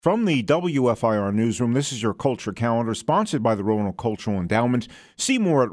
From the WFIR Newsroom, this is your Culture Calendar, sponsored by the Roanoke Cultural Endowment. See more at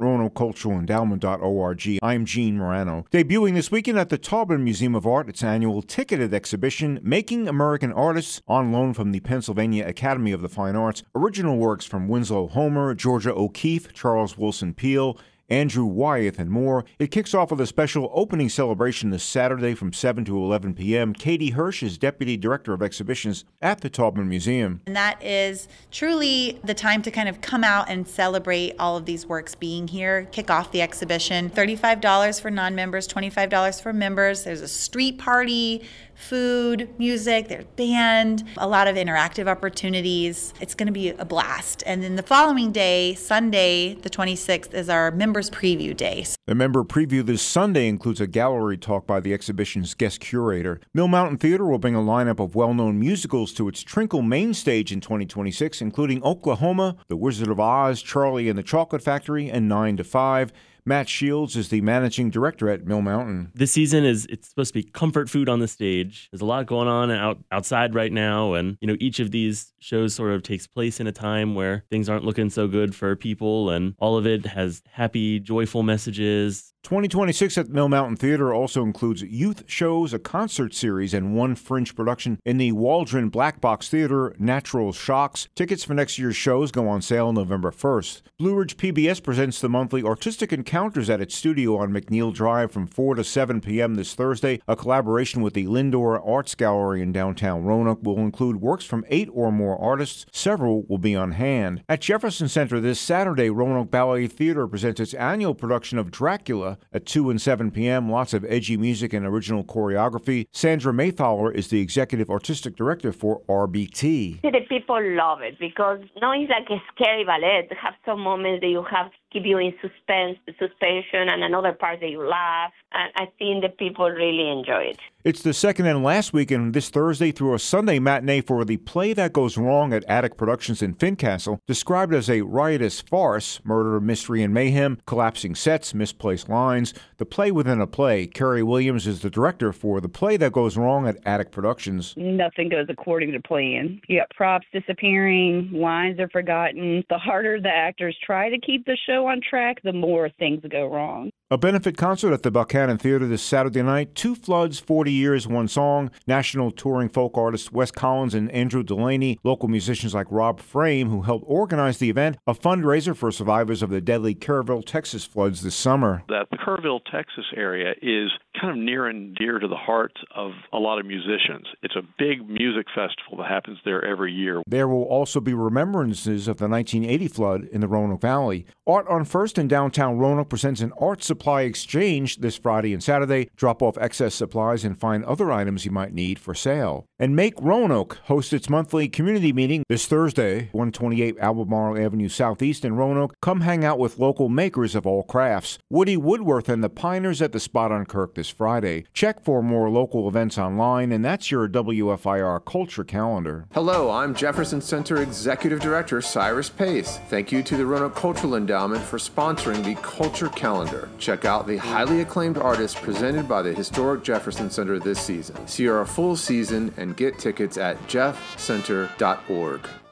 roanokeculturalendowment.org. I'm Gene Morano. Debuting this weekend at the Taubman Museum of Art, its annual ticketed exhibition, Making American Artists, on loan from the Pennsylvania Academy of the Fine Arts. Original works from Winslow Homer, Georgia O'Keeffe, Charles Wilson Peele, Andrew Wyeth, and more. It kicks off with a special opening celebration this Saturday from 7 to 11 p.m. Katie Hirsch is Deputy Director of Exhibitions at the Taubman Museum. And that is truly the time to kind of come out and celebrate all of these works being here, kick off the exhibition. $35 for non-members, $25 for members. There's a street party, food, music, there's band, a lot of interactive opportunities. It's going to be a blast. And then the following day, Sunday, the 26th, is our Members Preview Day. The member preview this Sunday includes a gallery talk by the exhibition's guest curator. Mill Mountain Theater will bring a lineup of well-known musicals to its Trinkle main stage in 2026, including Oklahoma, The Wizard of Oz, Charlie and the Chocolate Factory, and 9 to 5. Matt Shields is the managing director at Mill Mountain. This season it's supposed to be comfort food on the stage. There's a lot going on outside right now, and each of these shows sort of takes place in a time where things aren't looking so good for people, and all of it has happy, joyful messages. 2026 at Mill Mountain Theater also includes youth shows, a concert series, and one fringe production in the Waldron Black Box Theater, Natural Shocks. Tickets for next year's shows go on sale November 1st. Blue Ridge PBS presents the monthly Artistic Encounters at its studio on McNeil Drive from 4 to 7 p.m. this Thursday. A collaboration with the Lindor Arts Gallery in downtown Roanoke will include works from 8 or more artists. Several will be on hand. At Jefferson Center this Saturday, Roanoke Ballet Theater presents its annual production of Dracula at 2 and 7 p.m. Lots of edgy music and original choreography. Sandra Maythaler is the executive artistic director for RBT. The people love it because it's like a scary ballet. To have some moments that you have keep you in suspension, and another part that you laugh. And I think the people really enjoy it. It's the second and last weekend this Thursday through a Sunday matinee for The Play That Goes Wrong at Attic Productions in Fincastle. Described as a riotous farce, murder, mystery, and mayhem, collapsing sets, misplaced lines, the play within a play. Carrie Williams is the director for The Play That Goes Wrong at Attic Productions. Nothing goes according to plan. You got props disappearing, lines are forgotten. The harder the actors try to keep the show on track, the more things go wrong. A benefit concert at the Buchanan Theater this Saturday night. 2 Floods, 40 Years, One Song. National touring folk artists Wes Collins and Andrew Delaney. Local musicians like Rob Frame, who helped organize the event. A fundraiser for survivors of the deadly Kerrville, Texas floods this summer. That the Kerrville, Texas area is kind of near and dear to the hearts of a lot of musicians. It's a big music festival that happens there every year. There will also be remembrances of the 1980 flood in the Roanoke Valley. Art on First in downtown Roanoke presents an art supply exchange this Friday and Saturday. Drop off excess supplies and find other items you might need for sale. And Make Roanoke hosts its monthly community meeting this Thursday, 128 Albemarle Avenue Southeast in Roanoke. Come hang out with local makers of all crafts. Woody Woodworth and the Piners at the Spot on Kirk this Friday. Check for more local events online, and that's your WFIR Culture Calendar. Hello, I'm Jefferson Center Executive Director Cyrus Pace. Thank you to the Roanoke Cultural Endowment for sponsoring the Culture Calendar. Check out the highly acclaimed artists presented by the historic Jefferson Center this season. See our full season and get tickets at jeffcenter.org.